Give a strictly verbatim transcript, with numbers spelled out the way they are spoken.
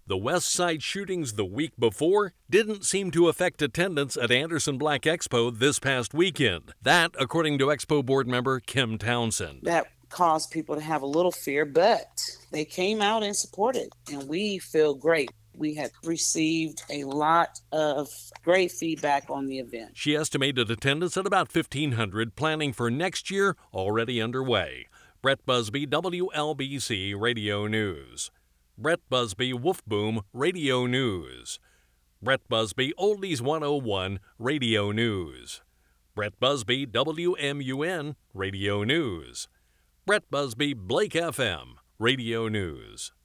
The West Side shootings the week before didn't seem to affect attendance at Anderson Black Expo this past weekend. That, according to Expo board member Kim Townsend. That caused people to have a little fear, but they came out and supported, and we feel great. We had received a lot of great feedback on the event. She estimated attendance at about fifteen hundred, planning for next year already underway. Brett Busby, W L B C Radio News. Brett Busby, Wolf Boom Radio News. Brett Busby, Oldies one oh one Radio News. Brett Busby, W M U N Radio News. Brett Busby, Blake F M Radio News.